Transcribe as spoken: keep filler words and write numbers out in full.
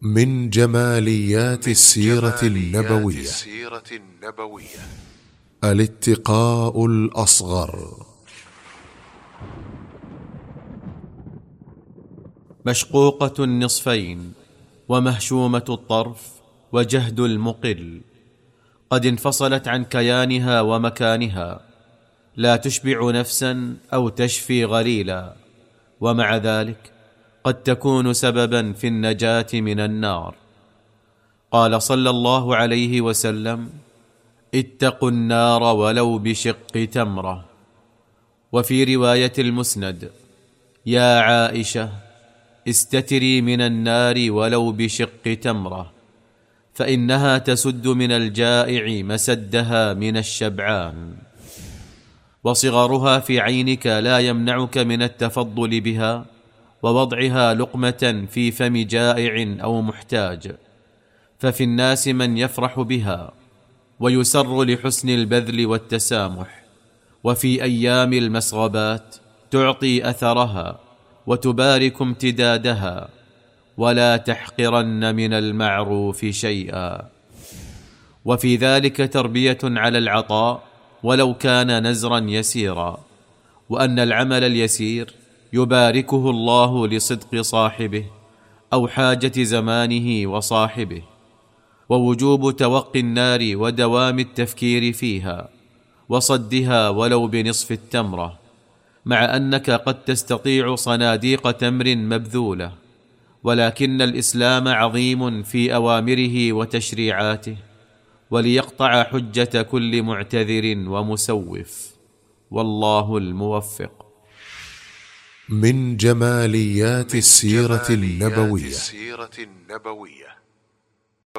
من جماليات السيرة النبوية الاتقاء الأصغر. مشقوقة النصفين ومهشومة الطرف وجهد المقل، قد انفصلت عن كيانها ومكانها، لا تشبع نفسا أو تشفي غليلا، ومع ذلك قد تكون سببا في النجاة من النار. قال صلى الله عليه وسلم: اتقوا النار ولو بشق تمرة. وفي رواية المسند: يا عائشة استتري من النار ولو بشق تمرة، فإنها تسد من الجائع مسدها من الشبعان. وصغرها في عينك لا يمنعك من التفضل بها ووضعها لقمة في فم جائع أو محتاج، ففي الناس من يفرح بها ويسر لحسن البذل والتسامح، وفي أيام المسغبات تعطي أثرها وتبارك امتدادها، ولا تحقرن من المعروف شيئا. وفي ذلك تربية على العطاء ولو كان نزرا يسيرا، وأن العمل اليسير يباركه الله لصدق صاحبه أو حاجة زمانه وصاحبه، ووجوب توقي النار ودوام التفكير فيها وصدها ولو بنصف التمرة، مع أنك قد تستطيع صناديق تمر مبذولة، ولكن الإسلام عظيم في أوامره وتشريعاته، وليقطع حجة كل معتذر ومسوف، والله الموفق. من جماليات السيرة النبوية